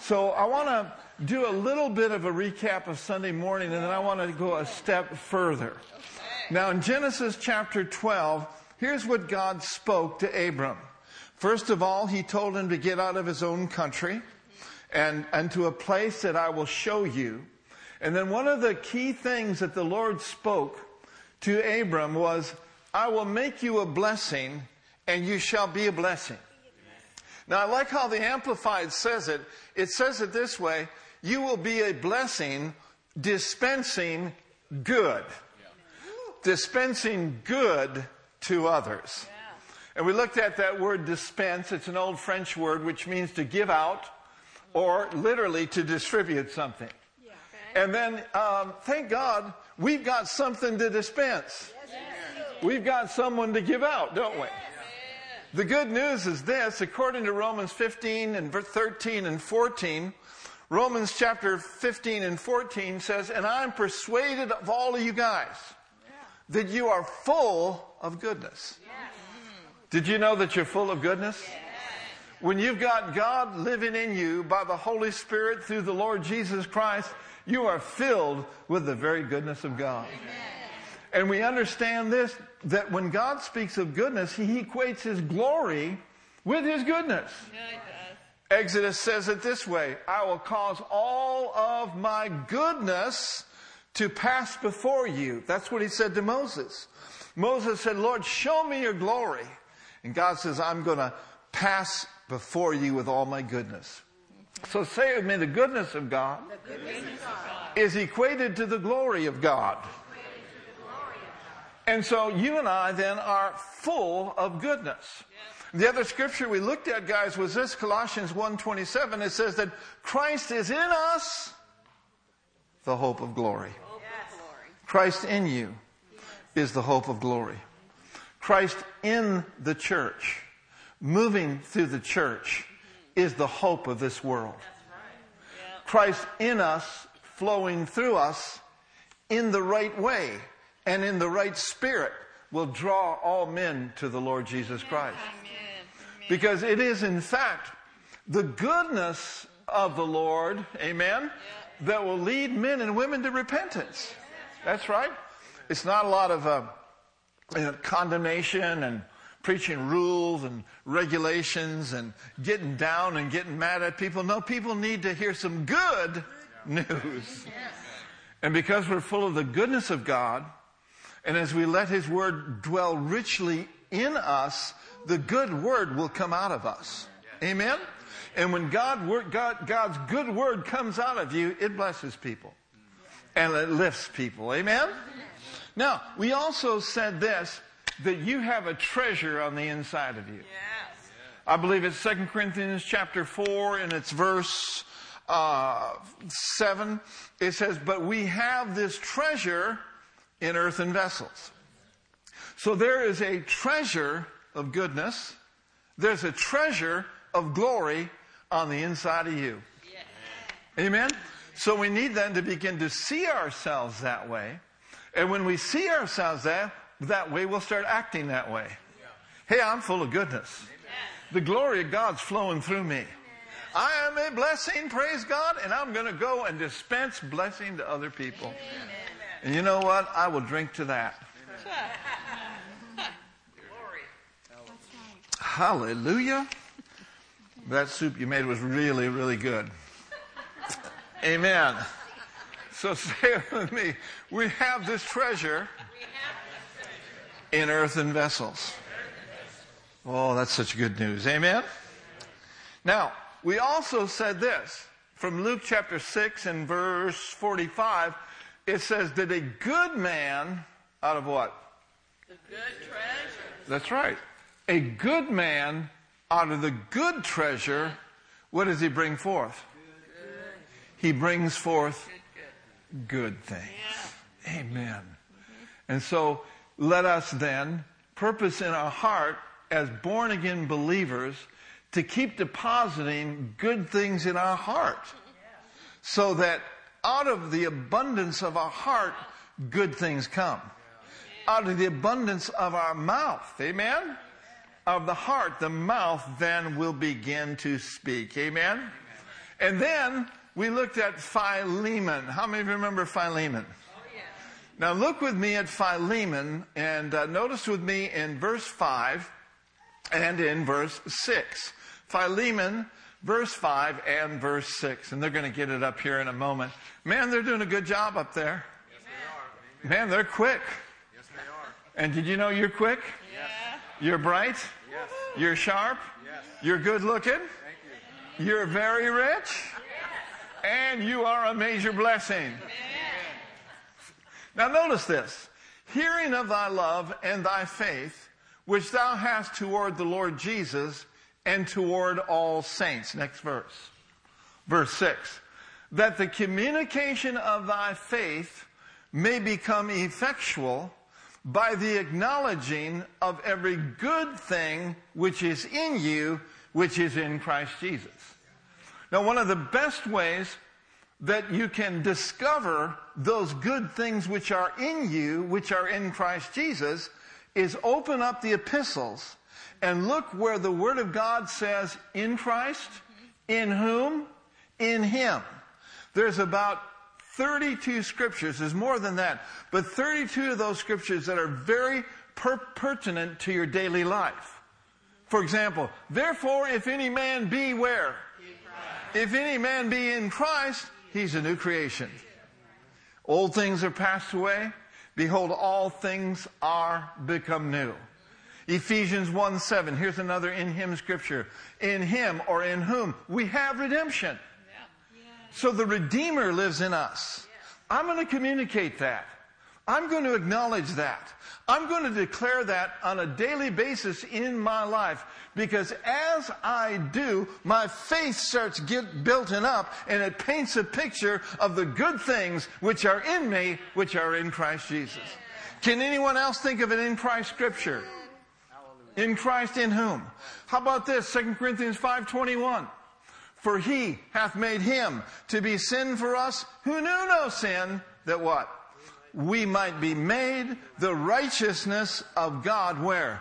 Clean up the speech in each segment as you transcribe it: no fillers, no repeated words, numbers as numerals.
So I want to do a little bit of a recap of Sunday morning, and then I want to go a step further. Now, in Genesis chapter 12, here's what God spoke to Abram. First of all, he told him to get out of his own country and to a place that I will show you. And then one of the key things that the Lord spoke to Abram was, I will make you a blessing, and you shall be a blessing. Now, I like how the Amplified says it. It says it this way: you will be a blessing dispensing good. Dispensing good to others. And we looked at that word dispense. It's an old French word which means to give out or literally to distribute something. And then, thank God, we've got something to dispense. We've got someone to give out, don't we? The good news is this: according to Romans 15 and 13 and 14, Romans chapter 15 and 14 says, and I'm persuaded of all of you guys that you are full of goodness. Did you know that you're full of goodness? When you've got God living in you by the Holy Spirit through the Lord Jesus Christ, you are filled with the very goodness of God. And we understand this, that when God speaks of goodness, He equates His glory with His goodness. Exodus says it this way: I will cause all of my goodness to pass before you. That's what He said to Moses. Moses said, Lord, show me your glory. And God says, I'm going to pass before you with all my goodness. So say with me, the goodness of God is equated to the glory of God. And so you and I then are full of goodness. The other scripture we looked at, guys, was this, Colossians 1:27. It says that Christ is in us, the hope of glory. Christ in you is the hope of glory. Christ in the church, moving through the church, is the hope of this world. Christ in us, flowing through us in the right way and in the right spirit, will draw all men to the Lord Jesus Christ. Because it is, in fact, the goodness of the Lord, amen, that will lead men and women to repentance. That's right. It's not a lot of condemnation and preaching rules and regulations and getting down and getting mad at people. No, people need to hear some good news. And because we're full of the goodness of God, and as we let His Word dwell richly in us, the good Word will come out of us. Amen? And when God's good Word comes out of you, it blesses people. And it lifts people. Amen? Now, we also said this, that you have a treasure on the inside of you. Yes. I believe it's 2 Corinthians chapter 4 and it's verse 7. It says, but we have this treasure in earthen vessels. So there is a treasure of goodness. There's a treasure of glory on the inside of you. Yes. Amen? So we need then to begin to see ourselves that way. And when we see ourselves that way, we'll start acting that way. Hey, I'm full of goodness. The glory of God's flowing through me. I am a blessing, praise God, and I'm going to go and dispense blessing to other people. And you know what? I will drink to that. Hallelujah. That soup you made was really, really good. Amen. So say it with me. We have this treasure in earthen vessels. Oh, that's such good news. Amen? Now, we also said this. From Luke chapter 6 and verse 45, it says that a good man, out of what? The good treasure. That's right. A good man, out of the good treasure, what does he bring forth? Good. He brings forth good things. Yeah. Amen. And so, let us then purpose in our heart as born again believers to keep depositing good things in our heart, so that out of the abundance of our heart, good things come. Out of the abundance of our mouth, amen? Of the heart, the mouth then will begin to speak, amen? And then we looked at Philemon. How many of you remember Philemon? Oh, yeah. Now look with me at Philemon and notice with me in verse 5 and in verse 6. Philemon, verse 5 and verse 6. And they're going to get it up here in a moment. Man, they're doing a good job up there. Yes, they are. Man, they're quick. Yes, they are. And did you know you're quick? Yeah. You're bright? Yes. You're sharp? Yes. You're good looking? Thank you. You're very rich? And you are a major blessing. Now notice this. Hearing of thy love and thy faith, which thou hast toward the Lord Jesus and toward all saints. Next verse. Verse 6. That the communication of thy faith may become effectual by the acknowledging of every good thing which is in you, which is in Christ Jesus. Now, one of the best ways that you can discover those good things which are in you, which are in Christ Jesus, is open up the epistles and look where the Word of God says, in Christ, in whom, in Him. There's about 32 scriptures, there's more than that, but 32 of those scriptures that are very pertinent to your daily life. For example, therefore, if any man be where? If any man be in Christ, he's a new creation. Old things are passed away. Behold, all things are become new. Ephesians 1:7. Here's another in Him scripture. In Him, or in whom, we have redemption. So the Redeemer lives in us. I'm going to communicate that. I'm going to acknowledge that. I'm going to declare that on a daily basis in my life. Because as I do, my faith starts building up and it paints a picture of the good things which are in me, which are in Christ Jesus. Can anyone else think of an in Christ scripture? In Christ in whom? How about this? 2 Corinthians 5:21. For He hath made Him to be sin for us who knew no sin, that what? We might be made the righteousness of God where?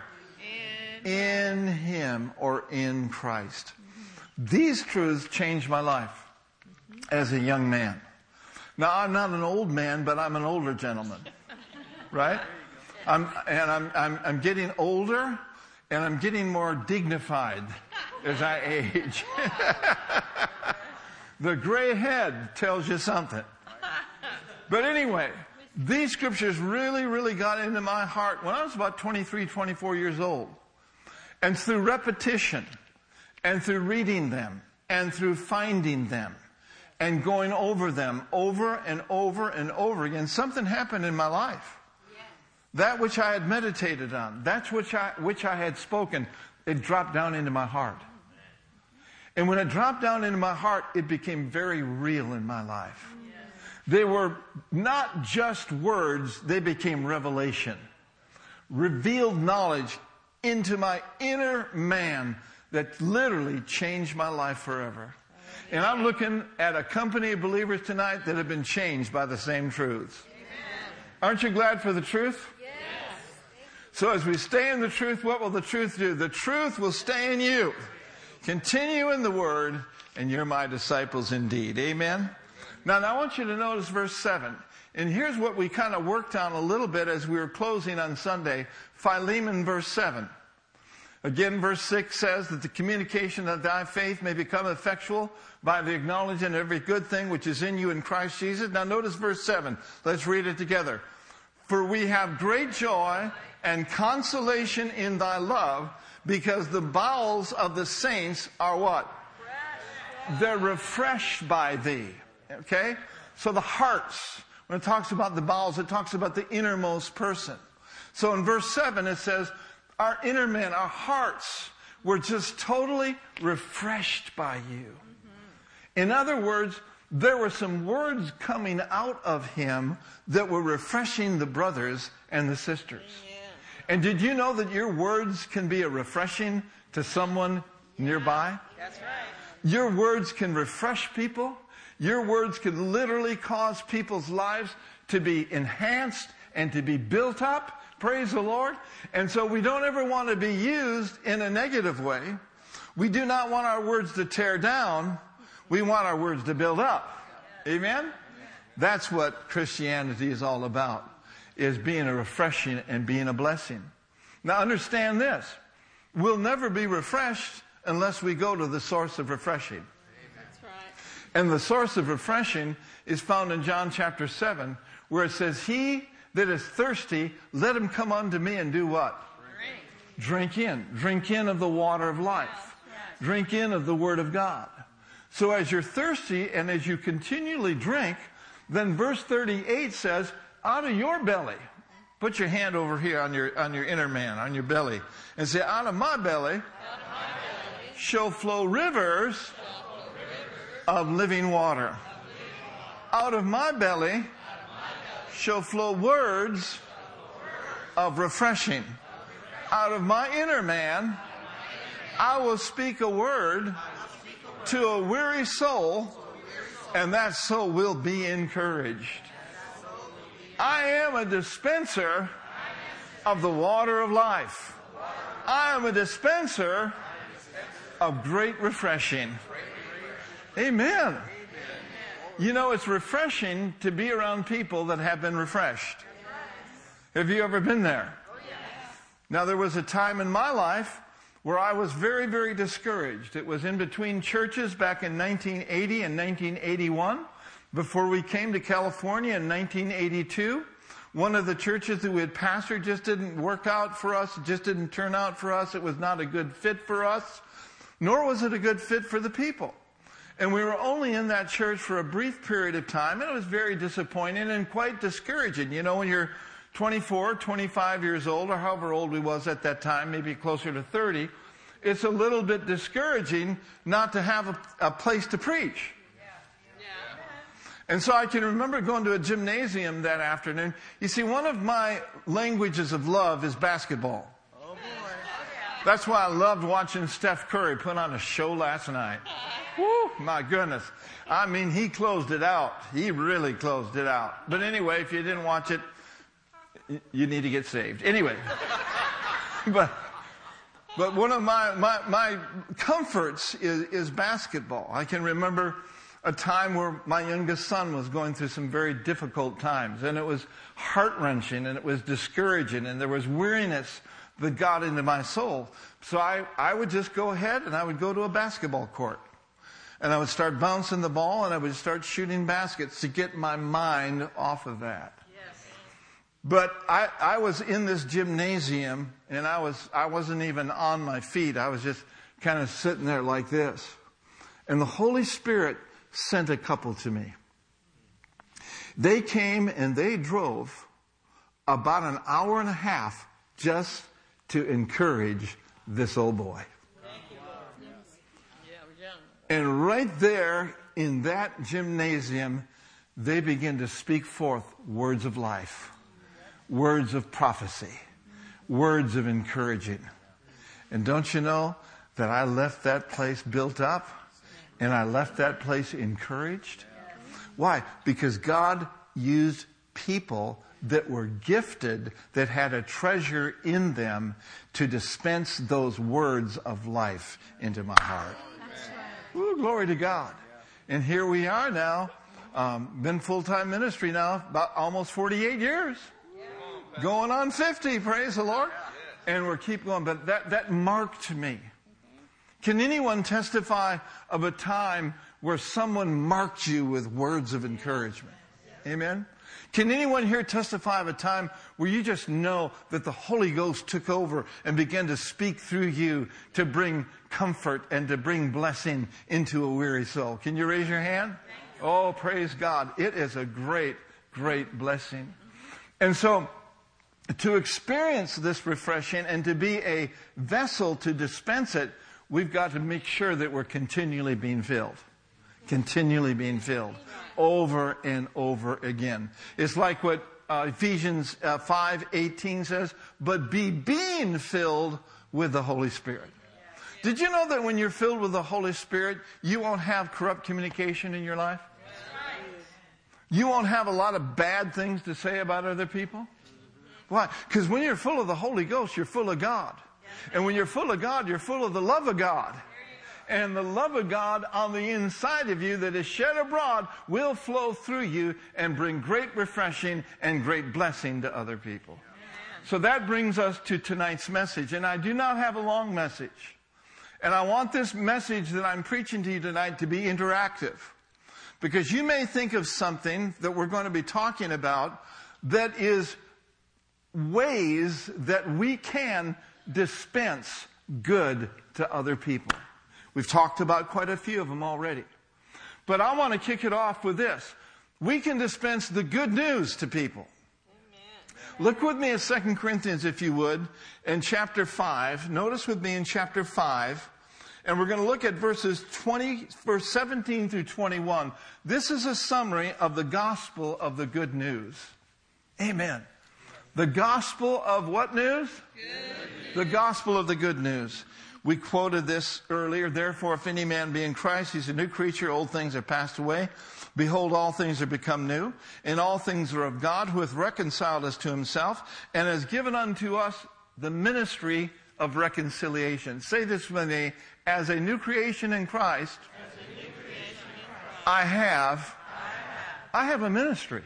In Him, or in Christ. These truths changed my life as a young man. Now, I'm not an old man, but I'm an older gentleman. Right? I'm getting older, and I'm getting more dignified as I age. The gray head tells you something. But anyway, these scriptures really, really got into my heart when I was about 23, 24 years old. And through repetition, and through reading them, and through finding them, and going over them over and over and over again, something happened in my life. That which I had meditated on, that which I had spoken, it dropped down into my heart. And when it dropped down into my heart, it became very real in my life. They were not just words, they became revelation. Revealed knowledge into my inner man that literally changed my life forever. And I'm looking at a company of believers tonight that have been changed by the same truths. Aren't you glad for the truth? So as we stay in the truth, what will the truth do? The truth will stay in you. Continue in the Word, and you're my disciples indeed. Amen? Now I want you to notice verse 7. And here's what we kind of worked on a little bit as we were closing on Sunday. Philemon, verse 7. Again, verse 6 says that the communication of thy faith may become effectual by the acknowledging of every good thing which is in you in Christ Jesus. Now notice verse 7. Let's read it together. For we have great joy and consolation in thy love, because the bowels of the saints are what? They're refreshed by thee. Okay? So the hearts, when it talks about the bowels, it talks about the innermost person. So in verse 7 it says, our inner man, our hearts were just totally refreshed by you. In other words, there were some words coming out of him that were refreshing the brothers and the sisters. And did you know that your words can be a refreshing to someone nearby? That's right. Your words can refresh people. Your words can literally cause people's lives to be enhanced and to be built up. Praise the Lord. And so we don't ever want to be used in a negative way. We do not want our words to tear down. We want our words to build up. Amen? That's what Christianity is all about, is being a refreshing and being a blessing. Now understand this. We'll never be refreshed unless we go to the source of refreshing. That's right. And the source of refreshing is found in John chapter 7, where it says, he that is thirsty, let him come unto me and do what? Drink in. Drink in of the water of life. Drink in of the Word of God. So as you're thirsty and as you continually drink, then verse 38 says, out of your belly, put your hand over here on your inner man, on your belly, and say, out of my belly shall flow rivers of living water. Out of my belly shall flow words of refreshing. Out of my inner man, I will speak a word to a weary soul, and that soul will be encouraged. I am a dispenser of the water of life. I am a dispenser of great refreshing. Amen. You know, it's refreshing to be around people that have been refreshed. Have you ever been there? Now, there was a time in my life where I was very, very discouraged. It was in between churches back in 1980 and 1981. Before we came to California in 1982, one of the churches that we had pastored just didn't work out for us. It just didn't turn out for us. It was not a good fit for us, nor was it a good fit for the people. And we were only in that church for a brief period of time, and it was very disappointing and quite discouraging. You know, when you're 24, 25 years old, or however old we was at that time, maybe closer to 30, it's a little bit discouraging not to have a place to preach. And so I can remember going to a gymnasium that afternoon. You see, one of my languages of love is basketball. Oh, boy. That's why I loved watching Steph Curry put on a show last night. Woo, my goodness. I mean, he closed it out. He really closed it out. But anyway, if you didn't watch it, you need to get saved. Anyway. But one of my comforts is basketball. I can remember a time where my youngest son was going through some very difficult times, and it was heart-wrenching, and it was discouraging, and there was weariness that got into my soul. So I would just go ahead and I would go to a basketball court, and I would start bouncing the ball, and I would start shooting baskets to get my mind off of that. But I was in this gymnasium, and I wasn't even on my feet. I was just kind of sitting there like this. And the Holy Spirit sent a couple to me. They came and they drove about an hour and a half just to encourage this old boy. And right there in that gymnasium, they began to speak forth words of life, words of prophecy, words of encouraging. And don't you know that I left that place built up? And I left that place encouraged. Why? Because God used people that were gifted, that had a treasure in them to dispense those words of life into my heart. Ooh, glory to God. And here we are now, been full-time ministry now about almost 48 years. Going on 50, praise the Lord. And we're keep going. But that marked me. Can anyone testify of a time where someone marked you with words of encouragement? Amen? Can anyone here testify of a time where you just know that the Holy Ghost took over and began to speak through you to bring comfort and to bring blessing into a weary soul? Can you raise your hand? Oh, praise God. It is a great, great blessing. And so, to experience this refreshing and to be a vessel to dispense it, we've got to make sure that we're continually being filled. Continually being filled. Over and over again. It's like what Ephesians 5:18 says, but be being filled with the Holy Spirit. Did you know that when you're filled with the Holy Spirit, you won't have corrupt communication in your life? You won't have a lot of bad things to say about other people? Why? Because when you're full of the Holy Ghost, you're full of God. And when you're full of God, you're full of the love of God. and the love of God on the inside of you that is shed abroad will flow through you and bring great refreshing and great blessing to other people. So that brings us to tonight's message. And I do not have a long message. And I want this message that I'm preaching to you tonight to be interactive. Because you may think of something that we're going to be talking about that is ways that we can dispense good to other people. We've talked about quite a few of them already. But I want to kick it off with this. We can dispense the good news to people. Look with me at 2 Corinthians, if you would, in chapter 5. Notice with me in chapter 5. And we're going to look at verse 17 through 21. This is a summary of the gospel of the good news. Amen. The gospel of what news? Good news. The gospel of the good news. We quoted this earlier. Therefore, if any man be in Christ, he's a new creature. Old things are passed away. Behold, all things are become new, and all things are of God, who hath reconciled us to himself, and has given unto us the ministry of reconciliation. Say this with me. As a new creation in Christ, I have a ministry.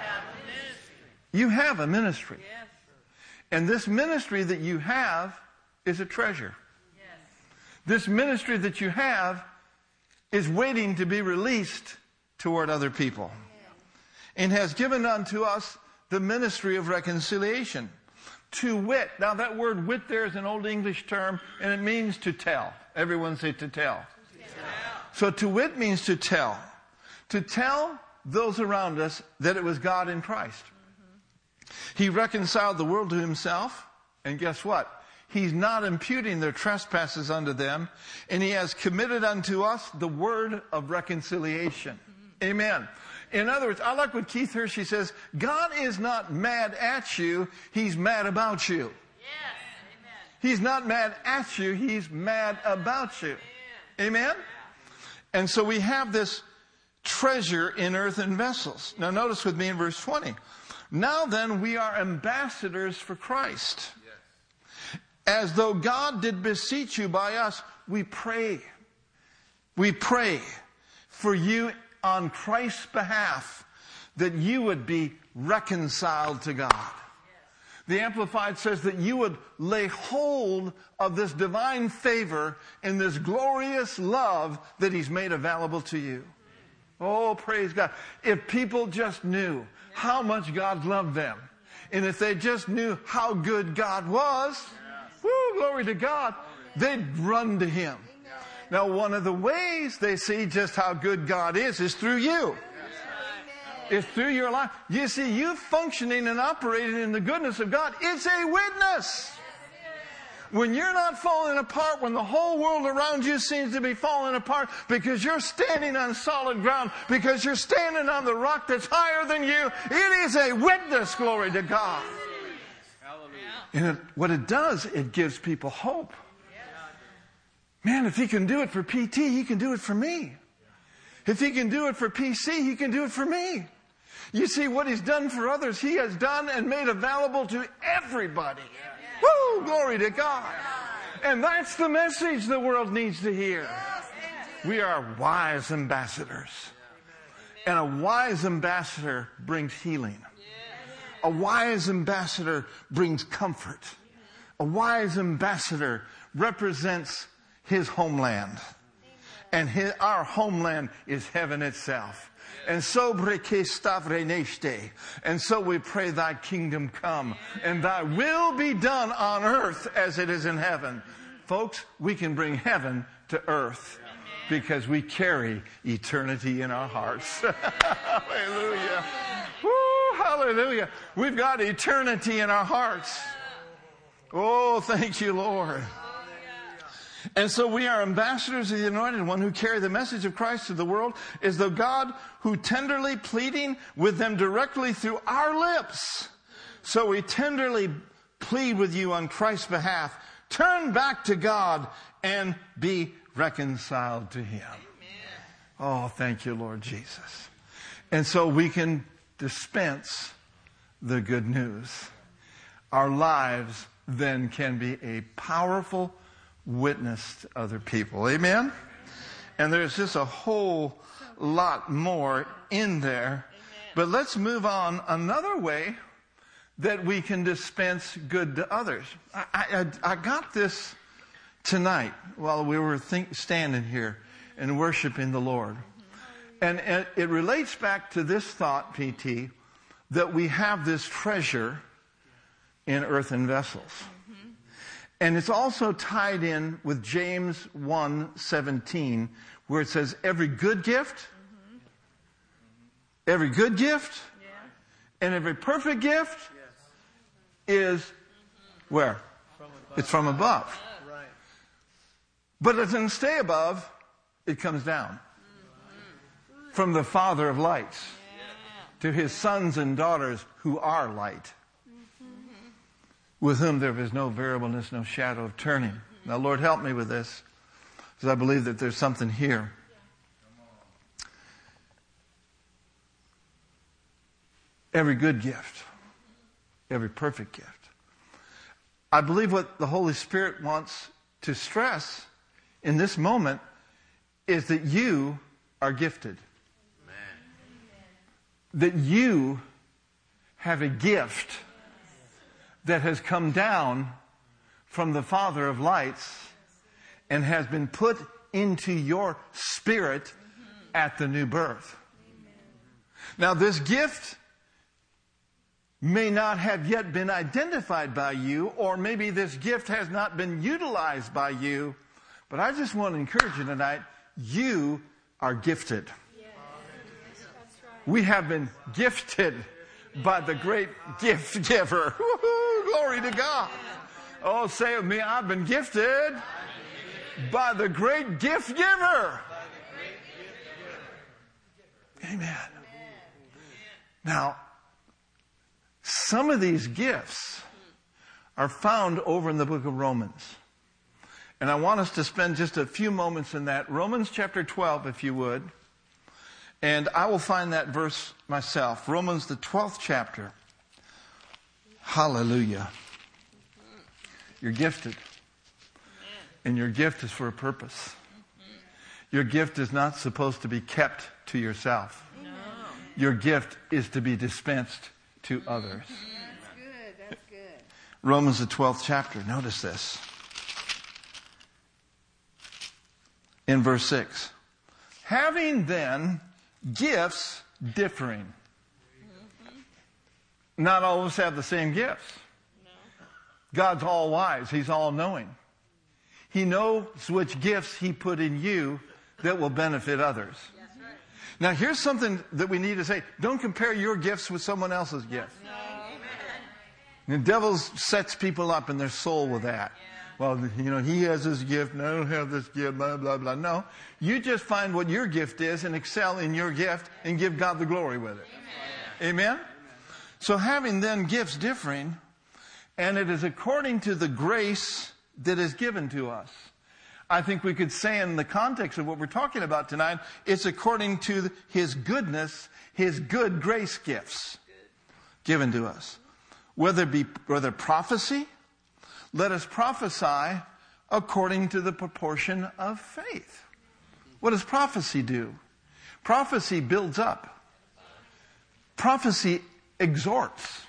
You have a ministry. And this ministry that you have is a treasure. This ministry that you have is waiting to be released toward other people, and has given unto us the ministry of reconciliation. To wit. Now that word wit there is an old English term, and it means to tell. Everyone say to tell. So to wit means to tell. To tell those around us that it was God in Christ. He reconciled the world to himself, and guess what? He's not imputing their trespasses unto them, and he has committed unto us the word of reconciliation. Amen. In other words, I like what Keith Hershey says, God is not mad at you, he's mad about you. Yes. Amen. He's not mad at you, he's mad about you. Amen? And so we have this treasure in earthen vessels. Now notice with me in verse 20. Now then we are ambassadors for Christ. As though God did beseech you by us, we pray. We pray for you on Christ's behalf, that you would be reconciled to God. The Amplified says that you would lay hold of this divine favor and this glorious love that he's made available to you. Oh, praise God. If people just knew how much God loved them, and if they just knew how good God was, woo, glory to God, they'd run to him. Now, one of the ways they see just how good God is through you. It's through your life. You see, you functioning and operating in the goodness of God, it's a witness. When you're not falling apart, when the whole world around you seems to be falling apart, because you're standing on solid ground, because you're standing on the rock that's higher than you, it is a witness, glory to God. And what it does, it gives people hope. Man, if he can do it for PT, he can do it for me. If he can do it for PC, he can do it for me. You see, what he's done for others, he has done and made available to everybody. Woo! Glory to God. And that's the message the world needs to hear. We are wise ambassadors. And a wise ambassador brings healing. A wise ambassador brings comfort. A wise ambassador represents his homeland. And our homeland is heaven itself. And so we pray thy kingdom come and thy will be done on earth as it is in heaven. Folks, we can bring heaven to earth because we carry eternity in our hearts. Hallelujah. Woo, hallelujah. We've got eternity in our hearts. Oh, thank you, Lord. And so we are ambassadors of the Anointed One who carry the message of Christ to the world, as though God, who tenderly pleading with them directly through our lips. So we tenderly plead with you on Christ's behalf. Turn back to God and be reconciled to him. Amen. Oh, thank you, Lord Jesus. And so we can dispense the good news. Our lives then can be a powerful witness to other people. Amen? And there's just a whole lot more in there. But let's move on. Another way that we can dispense good to others. I got this tonight while we were standing here and worshiping the Lord. And it relates back to this thought, PT, that we have this treasure in earthen vessels. And it's also tied in with James 1:17, where it says, every good gift, and every perfect gift is where? It's from above. But it doesn't stay above, it comes down. From the Father of lights to his sons and daughters who are light, with whom there is no variableness, no shadow of turning. Now, Lord, help me with this, because I believe that there's something here. Every good gift, every perfect gift. I believe what the Holy Spirit wants to stress in this moment is that you are gifted. That you have a gift that has come down from the Father of lights and has been put into your spirit at the new birth. Now, this gift may not have yet been identified by you, or maybe this gift has not been utilized by you, but I just want to encourage you tonight, you are gifted. We have been gifted by the great gift giver. Woo-hoo, glory to God. Oh, say with me, I've been gifted by the great gift giver. Amen. Now, some of these gifts are found over in the book of Romans. And I want us to spend just a few moments in that. Romans chapter 12, if you would. And I will find that verse myself. Romans, the 12th chapter. Hallelujah. You're gifted. And your gift is for a purpose. Your gift is not supposed to be kept to yourself. Your gift is to be dispensed to others. That's good. That's good. Romans, the 12th chapter. Notice this. In verse 6. Having then gifts differing. Not all of us have the same gifts. God's all wise. He's all knowing. He knows which gifts he put in you that will benefit others. Now, here's something that we need to say. Don't compare your gifts with someone else's gift. The devil sets people up in their soul with that. Well, he has this gift and I don't have this gift, blah, blah, blah. No, you just find what your gift is and excel in your gift and give God the glory with it. Amen? So having then gifts differing, and it is according to the grace that is given to us. I think we could say in the context of what we're talking about tonight, it's according to his goodness, his good grace gifts given to us. Whether prophecy, let us prophesy according to the proportion of faith. What does prophecy do? Prophecy builds up. Prophecy exhorts.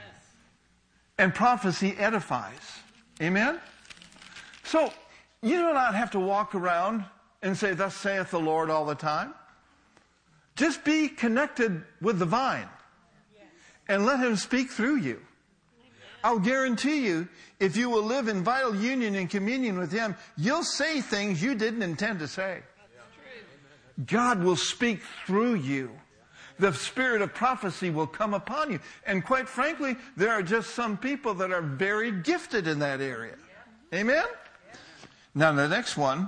And prophecy edifies. Amen? So, you do not have to walk around and say, thus saith the Lord all the time. Just be connected with the vine and let him speak through you. I'll guarantee you, if you will live in vital union and communion with him, you'll say things you didn't intend to say. God will speak through you. The spirit of prophecy will come upon you. And quite frankly, there are just some people that are very gifted in that area. Amen? Now the next one,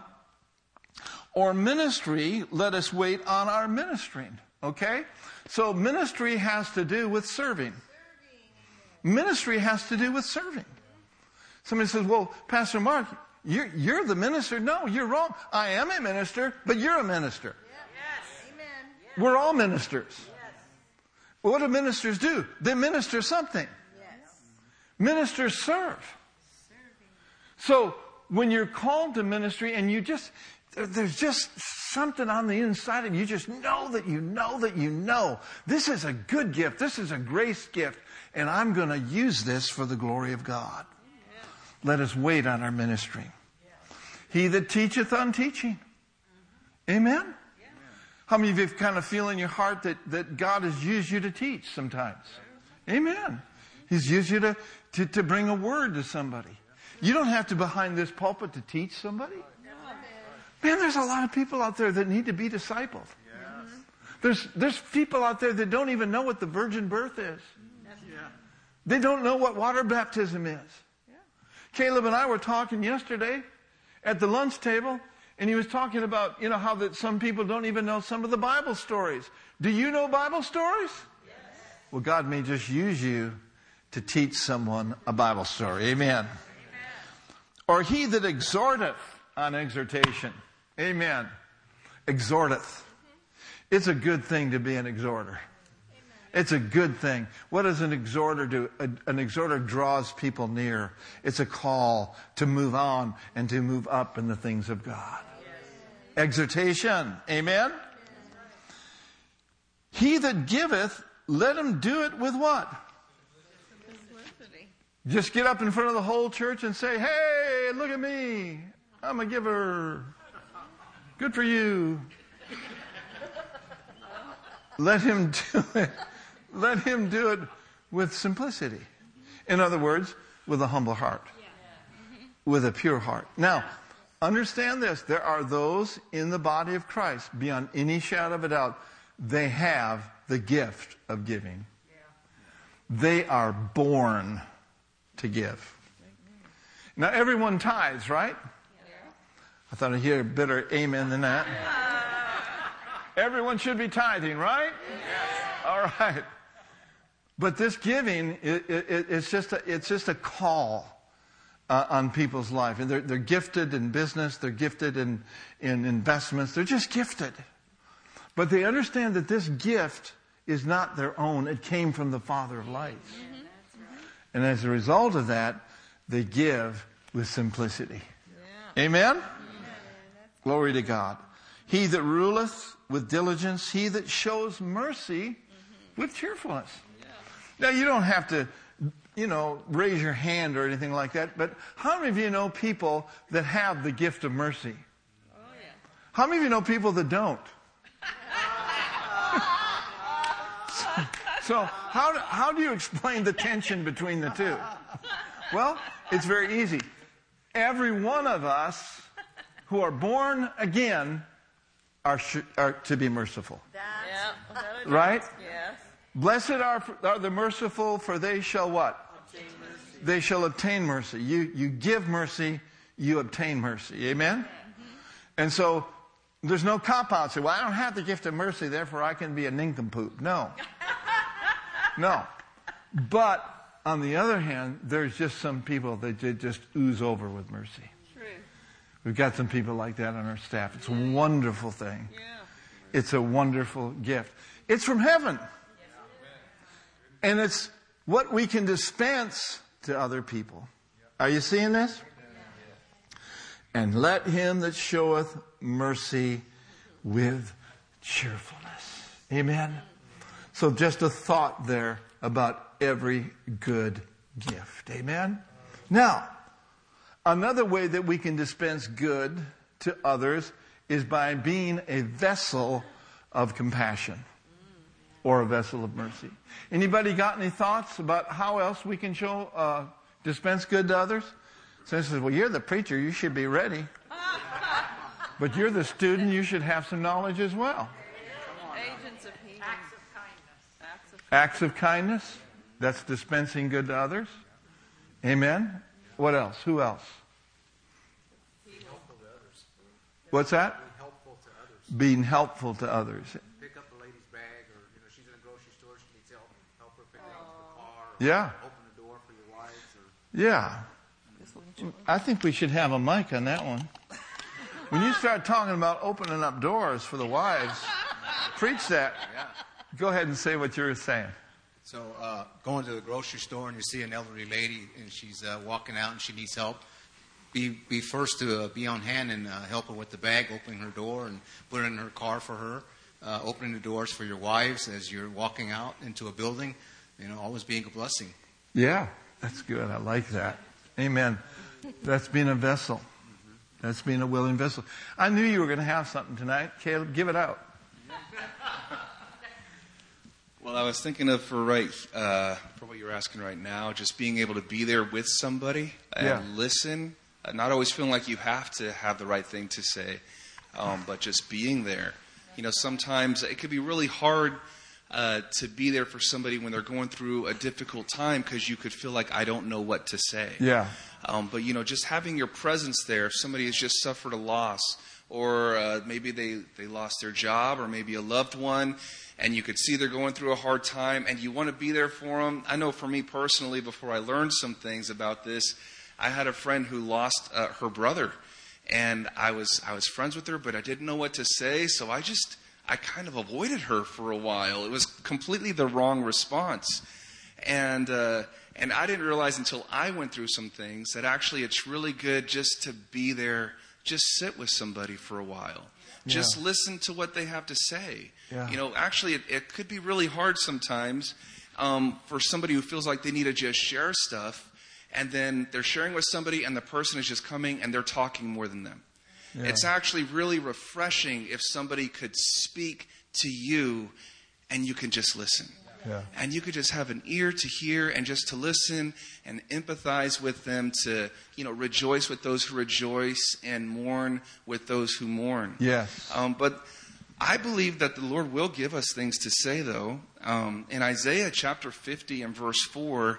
or ministry, let us wait on our ministering. Okay? So ministry has to do with serving. Ministry has to do with serving. Somebody says, well, Pastor Mark, you're the minister. No, you're wrong. I am a minister, but you're a minister. Yes. Amen. We're all ministers. Yes. What do ministers do? They minister something. Yes. Ministers serve. So when you're called to ministry and there's just something on the inside of you. You just know that you know that you know. This is a good gift. This is a grace gift. And I'm going to use this for the glory of God. Let us wait on our ministry. He that teacheth on teaching. Amen? How many of you kind of feel in your heart that God has used you to teach sometimes? Amen. He's used you to bring a word to somebody. You don't have to behind this pulpit to teach somebody. Man, there's a lot of people out there that need to be discipled. There's people out there that don't even know what the virgin birth is. They don't know what water baptism is. Caleb and I were talking yesterday at the lunch table, and he was talking about, how that some people don't even know some of the Bible stories. Do you know Bible stories? Yes. Well, God may just use you to teach someone a Bible story. Amen. Or he that exhorteth on exhortation. Amen. Exhorteth. It's a good thing to be an exhorter. It's a good thing. What does an exhorter do? An exhorter draws people near. It's a call to move on and to move up in the things of God. Exhortation. Amen? He that giveth, let him do it with what? Just get up in front of the whole church and say, hey, look at me. I'm a giver. Good for you. Let him do it. Let him do it with simplicity. In other words, with a humble heart. With a pure heart. Now, understand this. There are those in the body of Christ, beyond any shadow of a doubt, they have the gift of giving. They are born to give. Now, everyone tithes, right? I thought I'd hear a better amen than that. Everyone should be tithing, right? All right. But this giving, it's just a call on people's life. And they're gifted in business. They're gifted in investments. They're just gifted. But they understand that this gift is not their own. It came from the Father of lights. And as a result of that, they give with simplicity. Amen? Glory to God. He that ruleth with diligence, he that shows mercy with cheerfulness. Now, you don't have to, raise your hand or anything like that, but how many of you know people that have the gift of mercy? Oh, yeah. How many of you know people that don't? So how do you explain the tension between the two? Well, it's very easy. Every one of us who are born again are to be merciful. Right? Yes. Blessed are the merciful, for they shall what? They shall obtain mercy. You give mercy, you obtain mercy. Amen? And so there's no cop-out. Say, well, I don't have the gift of mercy, therefore I can be a nincompoop. No. No. But on the other hand, there's just some people that just ooze over with mercy. True. We've got some people like that on our staff. It's a wonderful thing. Yeah. It's a wonderful gift. It's from heaven. And it's what we can dispense to other people. Are you seeing this? And let him that showeth mercy with cheerfulness. Amen? So just a thought there about every good gift. Amen? Now, another way that we can dispense good to others is by being a vessel of compassion. Or a vessel of mercy. Anybody got any thoughts about how else we can dispense good to others? So says, well, you're the preacher, you should be ready. But you're the student, you should have some knowledge as well. Agents of healing. Acts of kindness. Acts of kindness. That's dispensing good to others. Amen. What else? Who else? Being helpful to others. What's that? Being helpful to others. Being helpful to others. Pick up the lady's bag, or she's in a grocery store, she needs help. Help her pick her up to the car. Yeah. Open the door for your wives. Yeah. I think we should have a mic on that one. When you start talking about opening up doors for the wives, preach that. Yeah. Go ahead and say what you're saying. So going to the grocery store and you see an elderly lady and she's walking out and she needs help. be first to be on hand and help her with the bag, opening her door and putting it in her car for her, opening the doors for your wives as you're walking out into a building, always being a blessing. Yeah, that's good. I like that. Amen. That's being a vessel. That's being a willing vessel. I knew you were going to have something tonight. Caleb, give it out. Well, I was thinking of for what you're asking right now, just being able to be there with somebody and listen, not always feeling like you have to have the right thing to say, but just being there. Sometimes it could be really hard to be there for somebody when they're going through a difficult time because you could feel like I don't know what to say. Yeah. But just having your presence there, if somebody has just suffered a loss, or maybe they lost their job, or maybe a loved one, and you could see they're going through a hard time, and you want to be there for them. I know for me personally, before I learned some things about this, I had a friend who lost her brother, and I was friends with her, but I didn't know what to say, so I kind of avoided her for a while. It was completely the wrong response, and I didn't realize until I went through some things that actually it's really good just to be there, just sit with somebody for a while. Just listen to what they have to say. Yeah. Actually, it could be really hard sometimes for somebody who feels like they need to just share stuff, and then they're sharing with somebody and the person is just coming and they're talking more than them. Yeah. It's actually really refreshing if somebody could speak to you and you can just listen. Yeah. And you could just have an ear to hear and just to listen and empathize with them, to, rejoice with those who rejoice and mourn with those who mourn. Yes. But I believe that the Lord will give us things to say, though. In Isaiah chapter 50 and verse 4,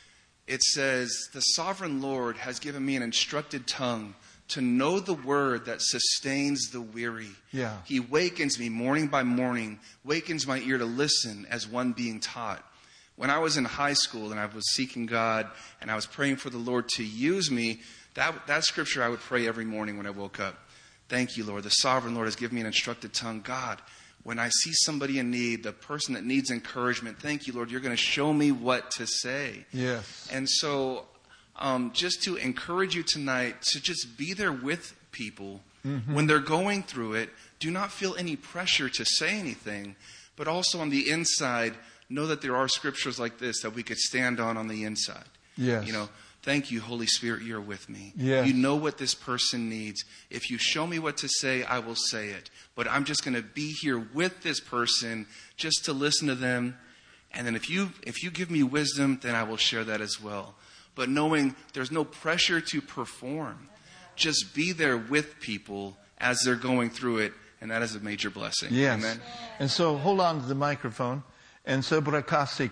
it says, "The sovereign Lord has given me an instructed tongue to know the word that sustains the weary. Yeah. He wakens me morning by morning, wakens my ear to listen as one being taught." When I was in high school and I was seeking God and I was praying for the Lord to use me, that scripture I would pray every morning when I woke up. Thank you, Lord. The sovereign Lord has given me an instructed tongue. God, when I see somebody in need, the person that needs encouragement, thank you, Lord, you're going to show me what to say. Yes. And so just to encourage you tonight to just be there with people when they're going through it. Do not feel any pressure to say anything, but also on the inside, know that there are scriptures like this that we could stand on the inside. Yes. Thank you, Holy Spirit, you're with me. Yes. You know what this person needs. If you show me what to say, I will say it. But I'm just going to be here with this person just to listen to them. And then if you give me wisdom, then I will share that as well. But knowing there's no pressure to perform. Just be there with people as they're going through it, and that is a major blessing. Yes. Amen. And so hold on to the microphone. And so let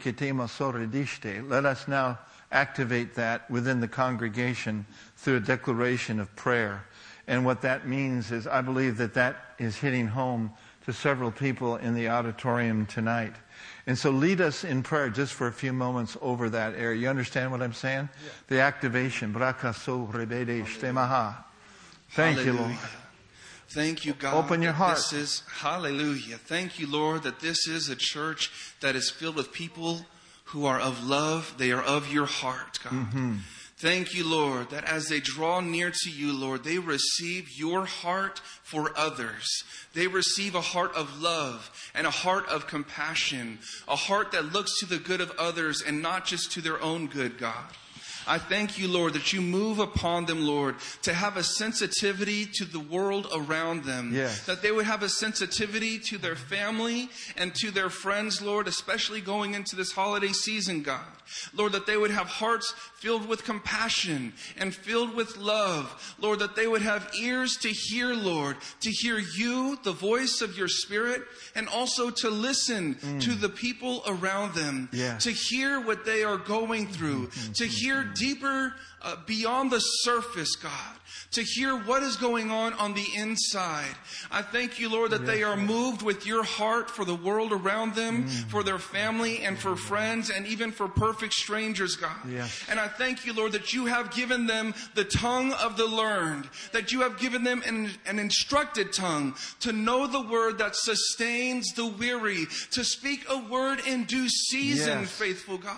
us now activate that within the congregation through a declaration of prayer. And what that means is I believe that is hitting home to several people in the auditorium tonight. And so lead us in prayer just for a few moments over that area. You understand what I'm saying? Yeah. The activation. Thank you, Lord. Thank you, God. Open your heart. Hallelujah. Thank you, Lord, that this is a church that is filled with people who are of love. They are of your heart, God. Mm-hmm. Thank you, Lord, that as they draw near to you, Lord, they receive your heart for others. They receive a heart of love and a heart of compassion, a heart that looks to the good of others and not just to their own good, God. I thank you, Lord, that you move upon them, Lord, to have a sensitivity to the world around them. Yes. That they would have a sensitivity to their family and to their friends, Lord, especially going into this holiday season, God. Lord, that they would have hearts filled with compassion and filled with love. Lord, that they would have ears to hear, Lord, to hear you, the voice of your Spirit, and also to listen to the people around them, to hear what they are going through, to hear deeper beyond the surface, God, to hear what is going on the inside. I thank you, Lord, that they are moved with your heart for the world around them, for their family and for friends and even for perfect strangers, God. Yes. And I thank you, Lord, that you have given them the tongue of the learned, that you have given them an instructed tongue to know the word that sustains the weary, to speak a word in due season, faithful God.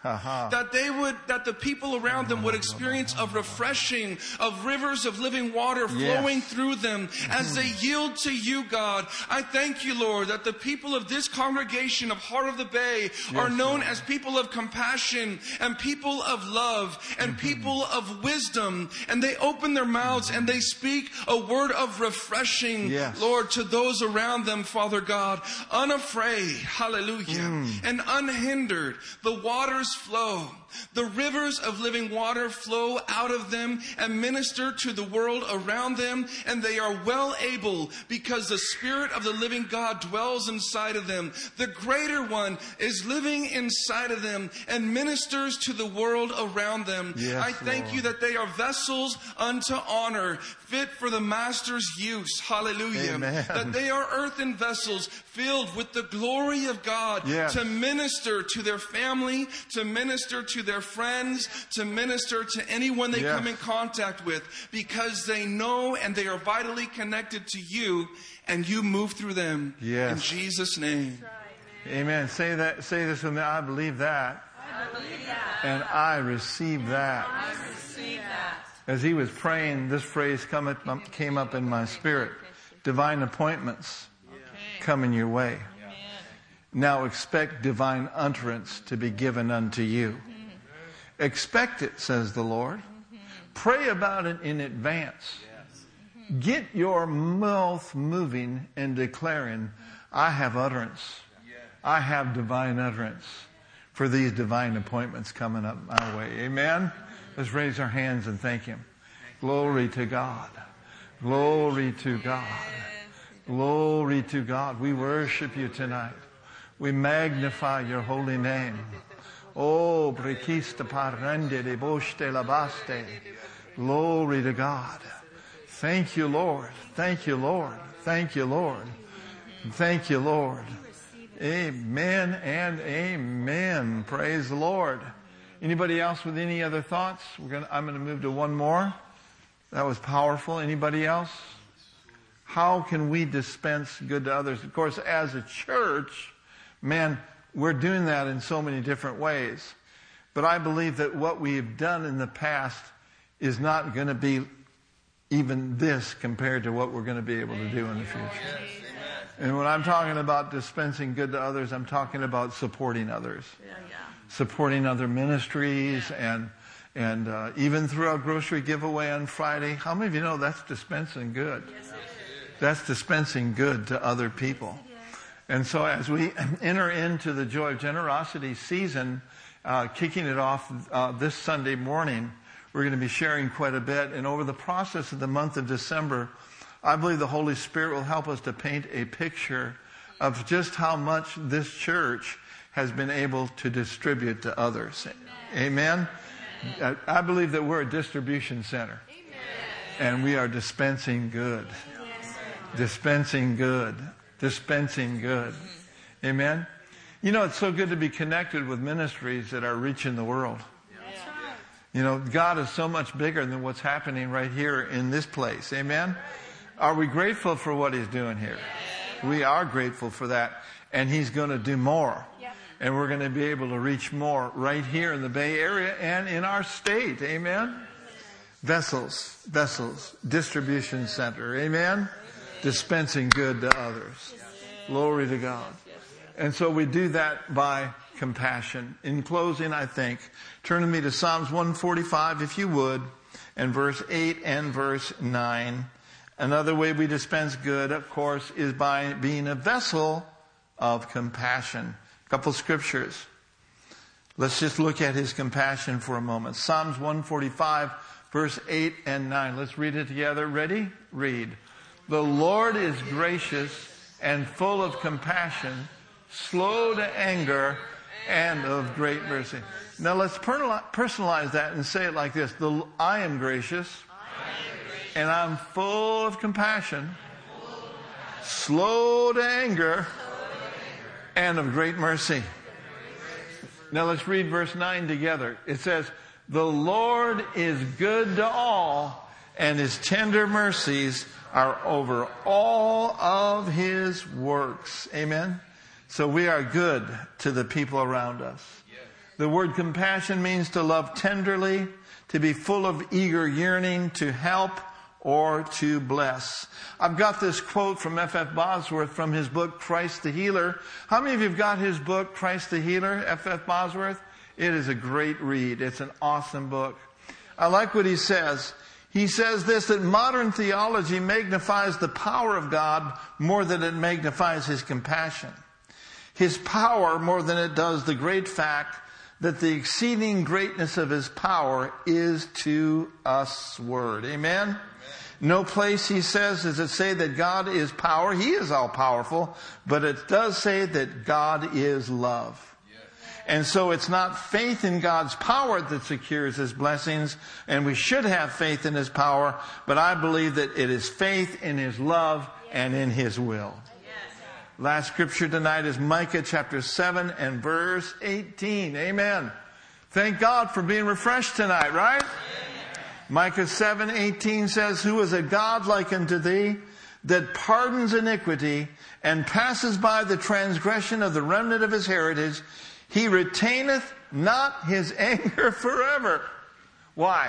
That the people around them would experience a refreshing of rivers of living water flowing through them as they yield to you, God. I thank you, Lord, that the people of this congregation of Heart of the Bay are known as people of compassion and people of love and people of wisdom. And they open their mouths and they speak a word of refreshing, Lord, to those around them, Father God, unafraid, hallelujah, and unhindered. The waters flow. The rivers of living water flow out of them and minister to the world around them, and they are well able because the Spirit of the living God dwells inside of them. The greater one is living inside of them and ministers to the world around them. I thank you that they are vessels unto honor, fit for the Master's use. Hallelujah. Amen. That they are earthen vessels filled with the glory of God to minister to their family, to minister to their friends, to minister to anyone they come in contact with, because they know and they are vitally connected to you, and you move through them. In Jesus' name. Amen. Say this with me. I believe that. I believe that. And I receive that. I receive that. As he was praying, this phrase came up in my spirit. Divine appointments coming your way. Now expect divine utterance to be given unto you. Expect it, says the Lord. Pray about it in advance. Get your mouth moving and declaring, I have utterance. I have divine utterance for these divine appointments coming up my way. Amen? Let's raise our hands and thank Him. Glory to God. Glory to God. Glory to God. We worship you tonight. We magnify your holy name. Oh, brekista parende de boste labaste. Glory to God. Thank you, Lord. Thank you, Lord. Thank you, Lord. Thank you, Lord. Amen and amen. Praise the Lord. Anybody else with any other thoughts? I'm going to move to one more. That was powerful. Anybody else? How can we dispense good to others? Of course, as a church, man, we're doing that in so many different ways. But I believe that what we've done in the past is not going to be even this compared to what we're going to be able to do in the future. And when I'm talking about dispensing good to others, I'm talking about supporting others. Supporting other ministries and even through our grocery giveaway on Friday. How many of you know that's dispensing good? That's dispensing good to other people. And so as we enter into the Joy of Generosity season, kicking it off this Sunday morning, we're going to be sharing quite a bit. And over the process of the month of December, I believe the Holy Spirit will help us to paint a picture of just how much this church has been able to distribute to others. Amen? I believe that we're a distribution center. And we are dispensing good. Dispensing good. Dispensing good. Amen? You know, it's so good to be connected with ministries that are reaching the world. You know, God is so much bigger than what's happening right here in this place. Amen? Are we grateful for what He's doing here? We are grateful for that. And He's going to do more. And we're going to be able to reach more right here in the Bay Area and in our state. Amen? Vessels, distribution center. Amen? Dispensing good to others. Glory to God. And so we do that by compassion. In closing, I think, turn with me to Psalms 145, if you would, and verse 8 and verse 9. Another way we dispense good, of course, is by being a vessel of compassion. A couple scriptures. Let's just look at His compassion for a moment. Psalms 145, verse 8 and 9. Let's read it together. Ready? Read. The Lord is gracious and full of compassion, slow to anger, and of great mercy. Now let's personalize that and say it like this. I am gracious, and I'm full of compassion, slow to anger, and of great mercy. Now let's read verse 9 together. It says, the Lord is good to all, and His tender mercies are over all of His works. Amen? So we are good to the people around us. The word compassion means to love tenderly, to be full of eager yearning, to help, or to bless. I've got this quote from F.F. Bosworth from his book, Christ the Healer. How many of you have got his book, Christ the Healer, F.F. Bosworth? It is a great read. It's an awesome book. I like what he says. He says this, that modern theology magnifies the power of God more than it magnifies his compassion. His power more than it does the great fact that the exceeding greatness of his power is to us word. Amen? No place, he says, does it say that God is power. He is all powerful, but it does say that God is love. And so it's not faith in God's power that secures his blessings, and we should have faith in his power, but I believe that it is faith in his love and in his will. Last scripture tonight is Micah chapter 7 and verse 18. Amen. Thank God for being refreshed tonight, right? Micah 7:18 says, who is a God like unto thee, that pardons iniquity and passes by the transgression of the remnant of his heritage? He retaineth not his anger forever. Why?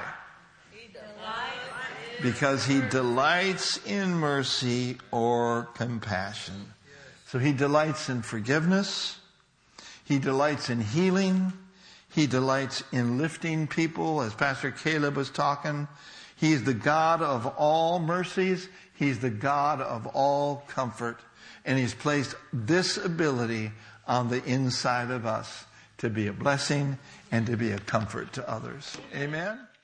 Because he delights in mercy or compassion. So he delights in forgiveness. He delights in healing. He delights in lifting people, as Pastor Caleb was talking. He's the God of all mercies. He's the God of all comfort. And he's placed this ability on the inside of us to be a blessing and to be a comfort to others. Amen?